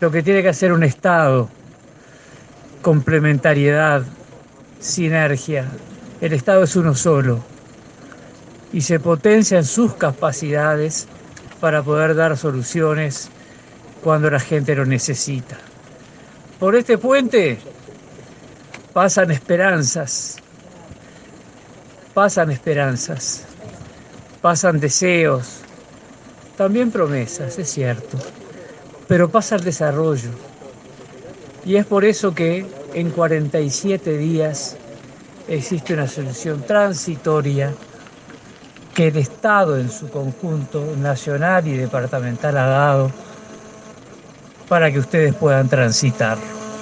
lo que tiene que hacer un Estado: complementariedad, sinergia. El Estado es uno solo y se potencian sus capacidades para poder dar soluciones cuando la gente lo necesita. Por este puente pasan esperanzas, pasan esperanzas, pasan deseos, también promesas, es cierto, pero pasa el desarrollo. Y es por eso que en 47 días existe una solución transitoria que el Estado en su conjunto, nacional y departamental, ha dado para que ustedes puedan transitar.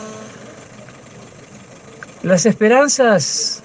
Las esperanzas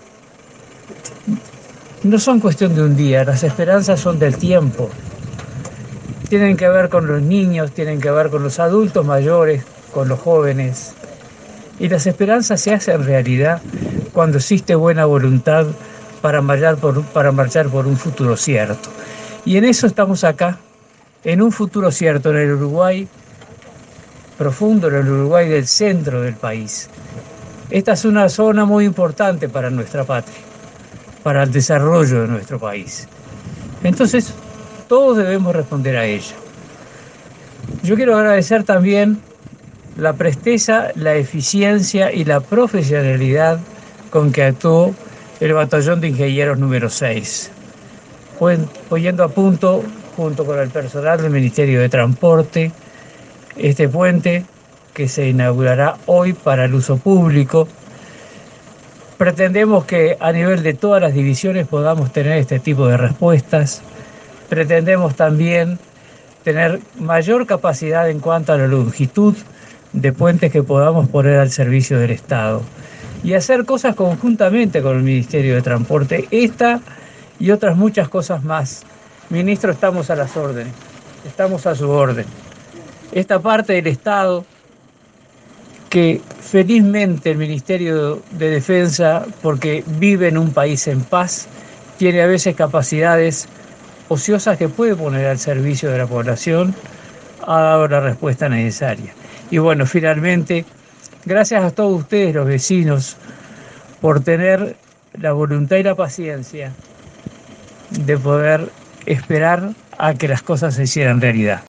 no son cuestión de un día, las esperanzas son del tiempo. Tienen que ver con los niños, tienen que ver con los adultos mayores, con los jóvenes. Y las esperanzas se hacen realidad cuando existe buena voluntad para marchar por un futuro cierto. Y en eso estamos acá, en un futuro cierto, en el Uruguay profundo, en el Uruguay del centro del país. Esta es una zona muy importante para nuestra patria, para el desarrollo de nuestro país. Entonces, todos debemos responder a ella. Yo quiero agradecer también la presteza, la eficiencia y la profesionalidad con que actuó el Batallón de Ingenieros número 6, poniendo a punto, junto con el personal del Ministerio de Transporte, este puente que se inaugurará hoy para el uso público. Pretendemos que a nivel de todas las divisiones podamos tener este tipo de respuestas. Pretendemos también tener mayor capacidad en cuanto a la longitud de puentes que podamos poner al servicio del Estado y hacer cosas conjuntamente con el Ministerio de Transporte, esta y otras muchas cosas más. Ministro, estamos a las órdenes, estamos a su orden. Esta parte del Estado que felizmente el Ministerio de Defensa, porque vive en un país en paz, tiene a veces capacidades ociosas que puede poner al servicio de la población, ha dado la respuesta necesaria. Y bueno, finalmente, gracias a todos ustedes, los vecinos, por tener la voluntad y la paciencia de poder esperar a que las cosas se hicieran realidad.